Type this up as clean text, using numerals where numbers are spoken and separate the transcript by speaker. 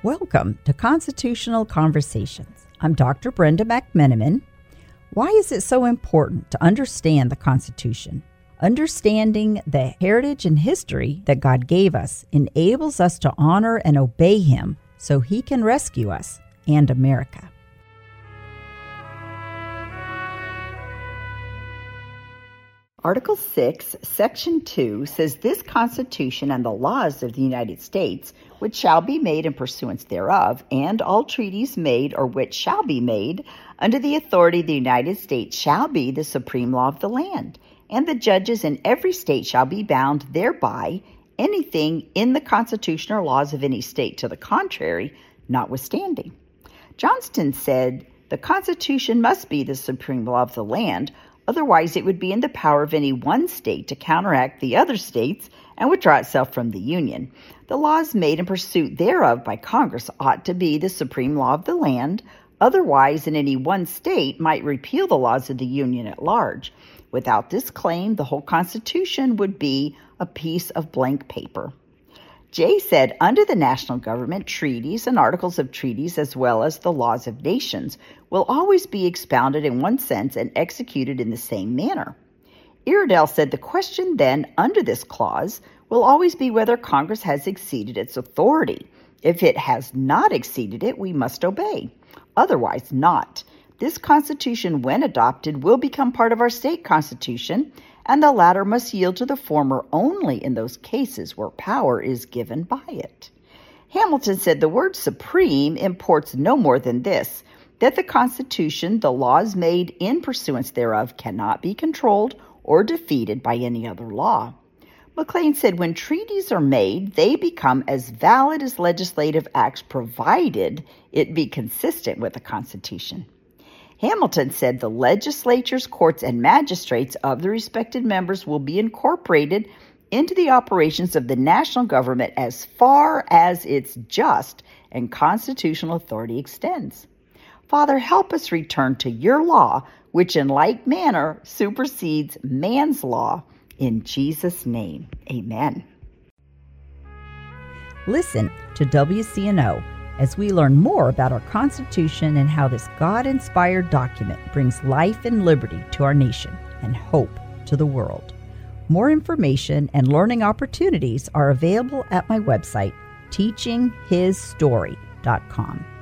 Speaker 1: Welcome to Constitutional Conversations. I'm Dr. Brenda McMenamin. Why is it so important to understand the Constitution? Understanding the heritage and history that God gave us enables us to honor and obey Him so He can rescue us and America.
Speaker 2: Article 6, Section 2 says this Constitution and the laws of the United States, which shall be made in pursuance thereof, and all treaties made or which shall be made under the authority of the United States shall be the supreme law of the land, and the judges in every state shall be bound thereby, anything in the Constitution or laws of any state to the contrary, notwithstanding. Johnston said the Constitution must be the supreme law of the land. Otherwise, it would be in the power of any one state to counteract the other states and withdraw itself from the Union. The laws made in pursuit thereof by Congress ought to be the supreme law of the land. Otherwise, in any one state might repeal the laws of the Union at large. Without this claim, the whole Constitution would be a piece of blank paper. Jay said under the national government, treaties and articles of treaties, as well as the laws of nations, will always be expounded in one sense and executed in the same manner. Iredell said the question then under this clause will always be whether Congress has exceeded its authority. If it has not exceeded it, we must obey. Otherwise not. This Constitution, when adopted, will become part of our state constitution, and the latter must yield to the former only in those cases where power is given by it. Hamilton said the word supreme imports no more than this, that the Constitution, the laws made in pursuance thereof, cannot be controlled or defeated by any other law. McLean said when treaties are made, they become as valid as legislative acts provided it be consistent with the Constitution. Hamilton said the legislatures, courts, and magistrates of the respected members will be incorporated into the operations of the national government as far as its just and constitutional authority extends. Father, help us return to your law, which in like manner supersedes man's law. In Jesus' name, amen.
Speaker 1: Listen to WCNO as we learn more about our Constitution and how this God-inspired document brings life and liberty to our nation and hope to the world. More information and learning opportunities are available at my website, teachinghisstory.com.